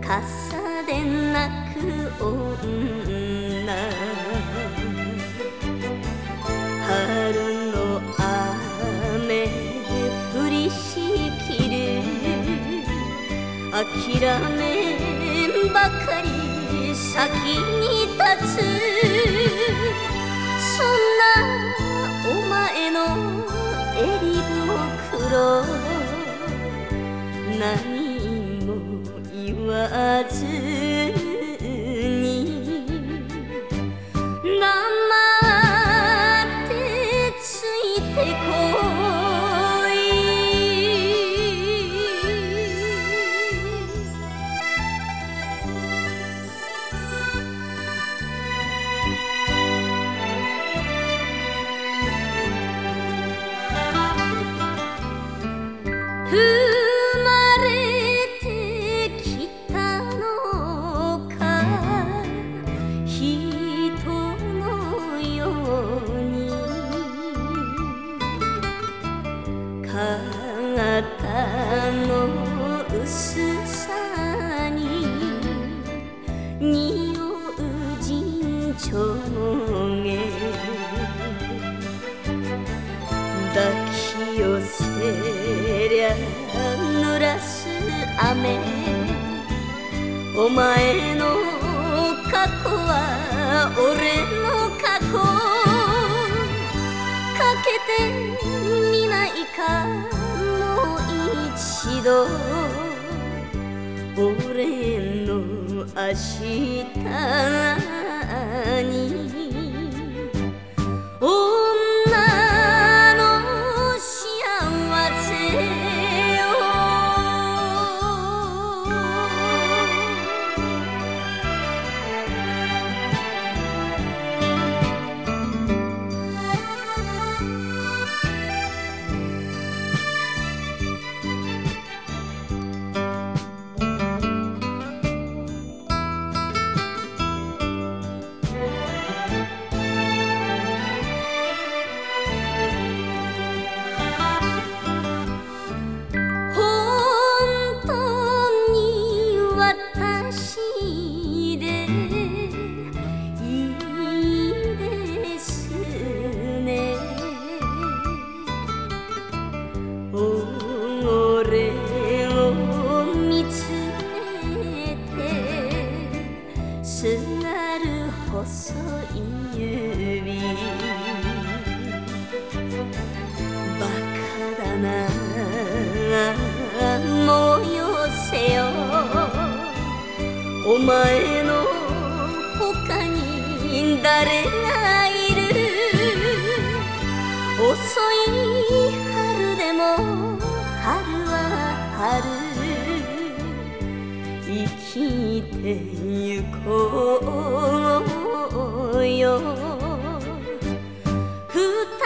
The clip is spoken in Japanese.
傘で泣く女、春の雨降りしきる、諦めんばかり先に立つ。そんなお前の襟袋、何も言わずに黙ってついてこい。生まれてきたのか人のように、肩の薄さに匂う陣長毛、抱き寄せりゃ濡らす雨、お前の過去は俺の過去、かけてみないかもう一度、俺の明日にすがる細い指、バカだなもうよせよ、お前の他に誰がいる。遅い春でも春は春、生きてゆこうよ。